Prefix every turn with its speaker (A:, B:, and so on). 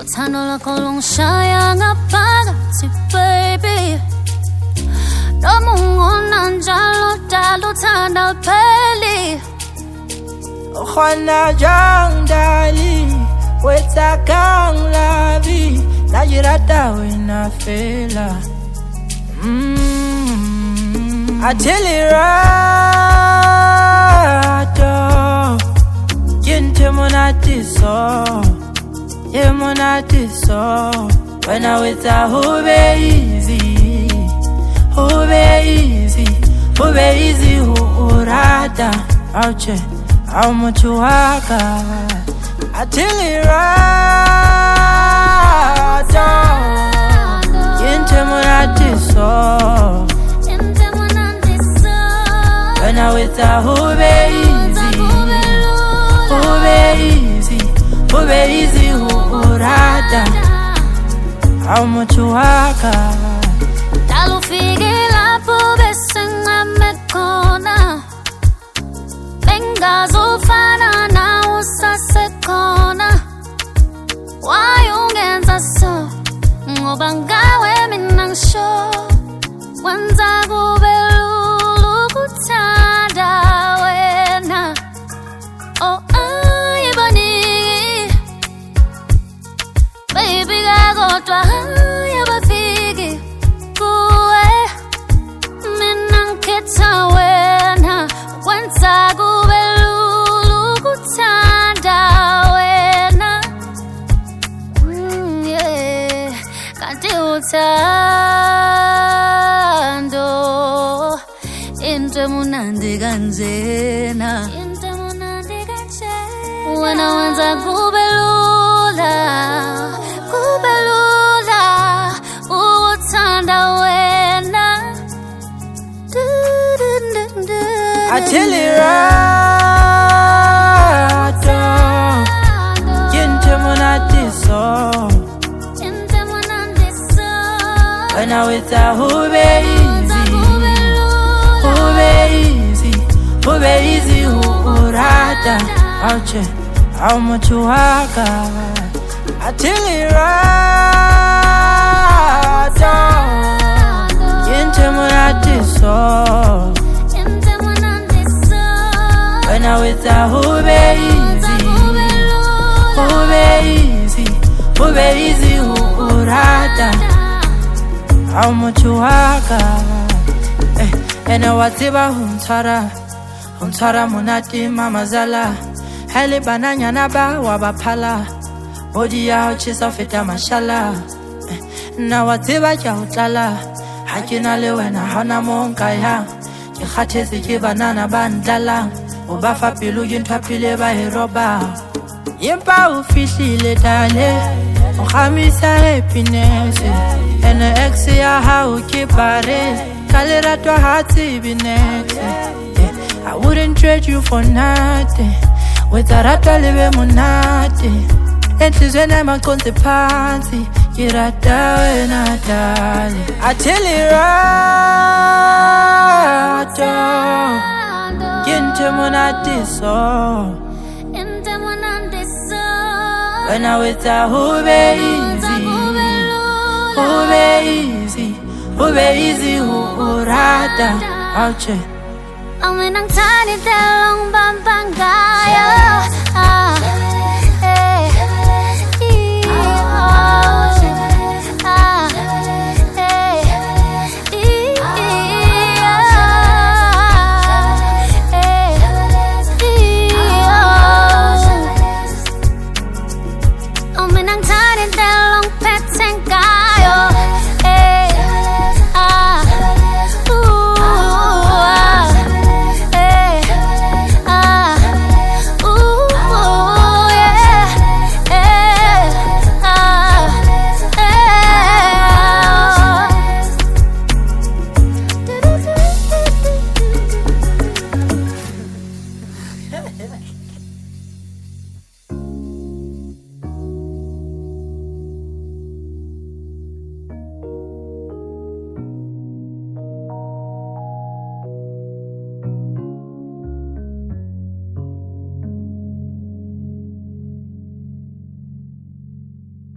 A: uthando lakho lungishaya ngaphakathi baby noma ungona njalo dala uthanda lupheli
B: Khona jang dali wetsa kang lavi najirata wena fela Atilirato Kinte monatiso Ye monatiso When I wetsa hube easy urata Auche How much you waka Atilirato Kinte monatiso When I with a hube easy urata How much you waka
A: Dalo figi lapo besenga mekona Bengazo fana na usasekona Wayungenza so Ngoba ngawe mina ngisho Wenza kube lulu kuthanda wena Oh ayibani Baby kakodwa ayabafiki kuwe Mina ngikhetha wena Wenza kube lulu kuthanda wena Yeah Kanti uthando Into emunandi kanjena Wena wenza kube lula Uthanda wena
B: Atilirato Kinte monatiso When I with a hube easy urata Auche How much you waka Atilirato Kinte monatiso When I with a hube easy urata How much you waka Ena watiba Huntara munati mamazala Heli bananyana ba wabapala Bodi ya uchisa fita mashala Na watiba kia utlala Hakina lewe na hana monka ya Kikhatezi kibanana bandala Ubafa pilu yintapile ba heroba Yimpa ufishile dale Ukhamisa happiness Ene ex ya hau kipare Kalera twa hati binex I wouldn't trade you for nothing With a rata live monate Enhlizweni amaconsi phansi Kirata wena dali Atilirato Kinte monatiso When I with a hube easy urata Auche
A: Ang nang tani telong bampangaya
B: Yeah.